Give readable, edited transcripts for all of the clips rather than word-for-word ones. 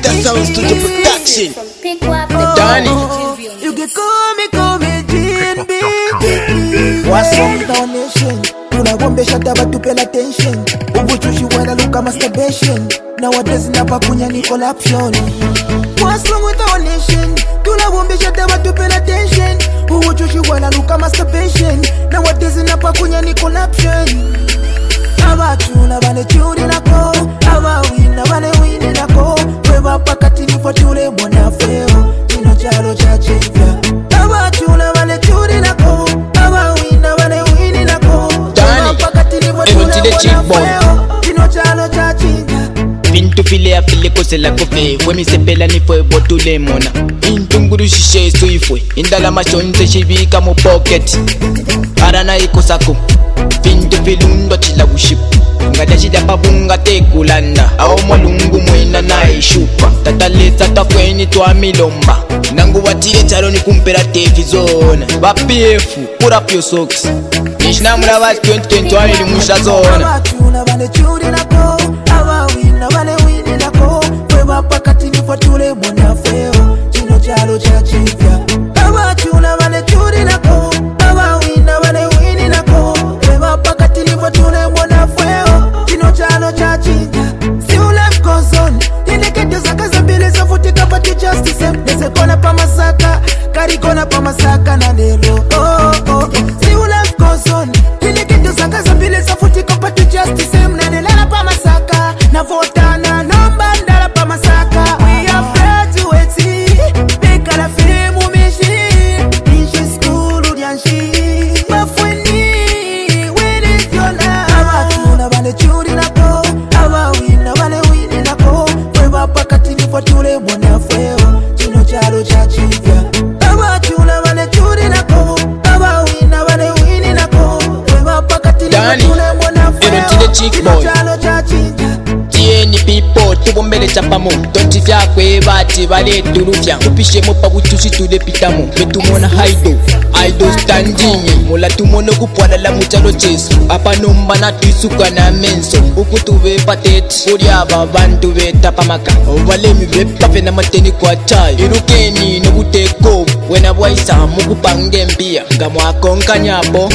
Sweeter Sound Studio Production. Danny. You can call me Jim B. What's up, donation? Tunagombesha taba pay attention. Ubuchushi wena luka masturbation. Nowadays napa kunya ni collapsion. What's wrong with our nation? Tunagombesha taba pay attention. Ubuchushi wena luka masturbation. Nowadays napa kunya ni collapsion. Abachuna bane churi nako, abawina bane wini nako. Kweba pakati ni fatule mwana feo, chino chalo cha chivya. Abachuna bane churi nako, abawina bane wini nako. Kweba pakati ni fatule mwana feo, chino chalo cha chivya. Pintu file afile kose la kofe Fwe sepela ni fwe botule mona Intunguru shishe suifwe Indala mashonze shibika mo pocket Arana iko sako Pintu filundo chila uship Ngada shida babunga te kulanda Ao mwalungu mwena na ishupa Tataleta tafweni tuwa milomba Nangu watire chalo ni kumpera tefi zona Bapiefu, put up your socks Nishna mula vasi 2021 ili musha zona Abachuna bane churi nako, abawina bane wini nako. Kweba pakati ni fatule mwana feo, chino chalo cha chivya. Abachuna bane churi nako, abawina bane wini nako. Kweba pakati ni fatule mwana feo, chino chalo cha chivya. Si ulef kozon, inekete zaka zambile za futika pati justice. Nese kona pa masaka, kari kona pa masaka na nelo. Si ulef kozon, inekete zaka zambile za futika pati justice. Mnanelala pa masaka, na vota na nomba ndala pa masaka. We are graduating, beka la filmu mishi. Inshi school udyanshi, mafweni, when is your love? Abachuna bane churi nako, abawina bane wini nako. Kweba pakati ni fatule mwana feo, chino chalo cha chivya. Abachuna bane churi nako, abawina bane wini nako. Kweba pakati ni fatule mwana feo, chino chalo cha chivya. Tieni people, tubombele chapamo Tonti vyakwe bati bale turuvya Tupishe mopa buchushi tule pitamo Metumona haido standing Mola tumono kupwala la muchalo chesu Apa nomba na tuisuka na menso Uku tuwe pateti Uri aba bantu veta pamaka Wale mi vepa vena mateni kwa chai Irukeni no buteko Wena waisa muku pange mbia Ngamwa konka nyabo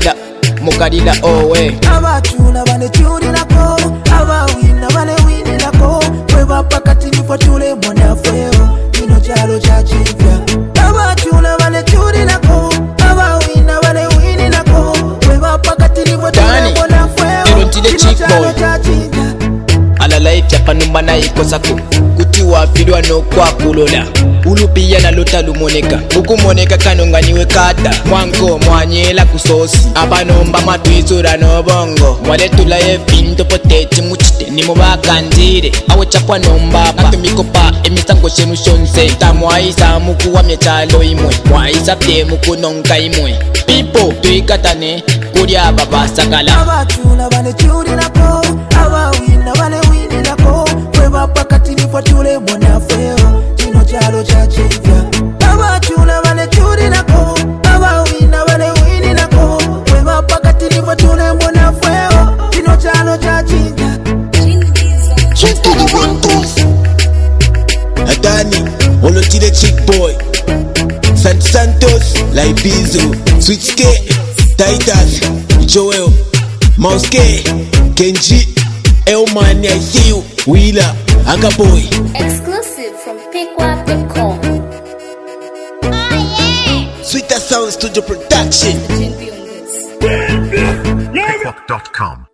Mokarila owe Abachuna bane churi nako, abawina bane wini nako. Kweba pakati ni fatule mwana feo, chino chalo cha chivya. Abachuna bane churi nako, abawina bane wini nako. Kweba pakati ni fatule mwana feo, chino chalo cha chivya. Ala life chapa numba na iko sako Kutiwa filwa no kwa kulola Ulupiya na lota lumoneka Buku moneka kanunganiwe kata Mwanko mwanyela kusosi Aba nomba matuizura no bongo Mwale tula ye pinto poteti muchite Nimo bakanzire Awe chapwa nomba pa Natumiko pa emisango shenu shonse Tamwa isa muku wa mechalo imwe Mwa isa pye muku nonka imwe People tuikatane Kuria baba sakala Abachuna bane churi nako, abawina bane wini nako. Kweba pakati ni fatule mwana feo, chino chalo cha chivya. Abachuna bane churi nako, abawina bane wini nako. Kweba pakati ni fatule mwana feo, chino chalo cha chivya. Adani, Olotide Chick Boy, Santos, Laibizo, Sweet Skate, Titus, Joel, Mouse K, Kenji, Elman, I see you, Wheeler, Agaboy. Exclusive from pickwap.com. Sweeter Sound Studio Production. Champion. Pickwap.com